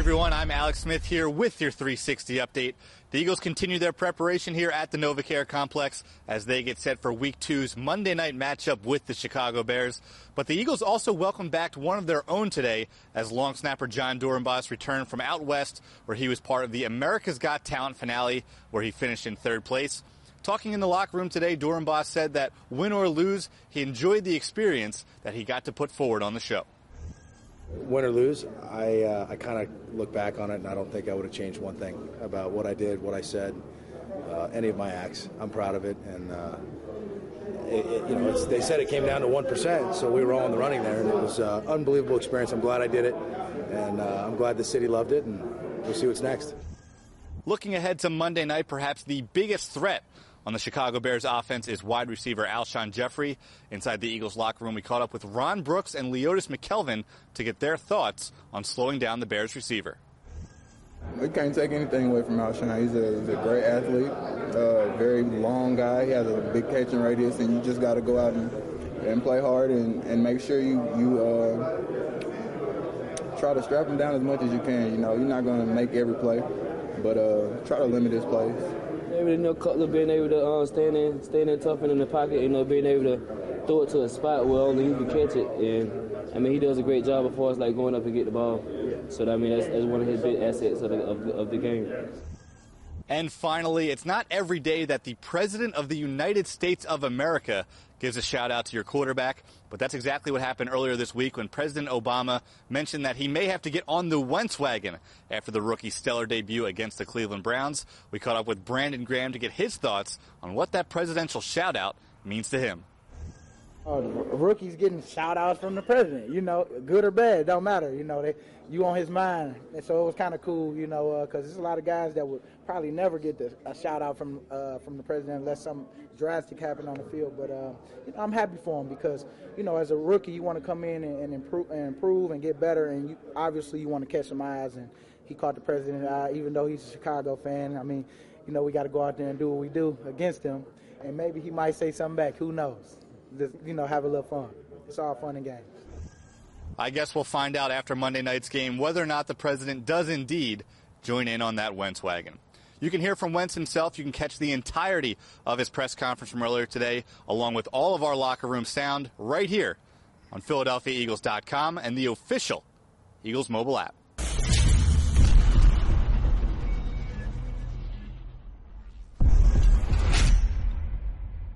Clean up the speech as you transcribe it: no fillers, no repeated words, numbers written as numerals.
everyone, I'm Alex Smith here with your 360 update. The Eagles continue their preparation here at the NovaCare Complex as they get set for Week 2's Monday night matchup with the Chicago Bears. But the Eagles also welcomed back one of their own today as long snapper Jon Dorenbos returned from out west, where he was part of the America's Got Talent finale, where he finished in third place. Talking in the locker room today, Dorenbos said that win or lose, he enjoyed the experience that he got to put forward on the show. Win or lose, I kind of look back on it, and I don't think I would have changed one thing about what I did, what I said, any of my acts. I'm proud of it, and they said it came down to 1%, so we were all in the running there, and it was an unbelievable experience. I'm glad I did it, and I'm glad the city loved it, and we'll see what's next. Looking ahead to Monday night, perhaps the biggest threat on the Chicago Bears offense is wide receiver Alshon Jeffrey. Inside the Eagles locker room, we caught up with Ron Brooks and Leotis McKelvin to get their thoughts on slowing down the Bears receiver. We can't take anything away from Alshon. He's a great athlete, very long guy. He has a big catching radius, and you just got to go out and play hard and make sure you try to strap him down as much as you can. You know, you're not going to make every play, but try to limit his plays. Being able to stand there tough in the pocket, being able to throw it to a spot where only he can catch it. And he does a great job as far as going up and get the ball. So that's one of his big assets of the game. And finally, it's not every day that the President of the United States of America gives a shout out to your quarterback, but that's exactly what happened earlier this week when President Obama mentioned that he may have to get on the Wentz wagon after the rookie's stellar debut against the Cleveland Browns. We caught up with Brandon Graham to get his thoughts on what that presidential shout out means to him. The rookies getting shout-outs from the president, good or bad, don't matter. You on his mind. And so it was kind of cool, because there's a lot of guys that would probably never get a shout-out from the president unless something drastic happened on the field. But I'm happy for him because, as a rookie, you want to come in and improve and get better, and obviously you want to catch some eyes. And he caught the president's eye, even though he's a Chicago fan. I mean, we got to go out there and do what we do against him, and maybe he might say something back. Who knows? Just, have a little fun. It's all fun and games. I guess we'll find out after Monday night's game whether or not the president does indeed join in on that Wentz wagon. You can hear from Wentz himself. You can catch the entirety of his press conference from earlier today, along with all of our locker room sound right here on PhiladelphiaEagles.com and the official Eagles mobile app.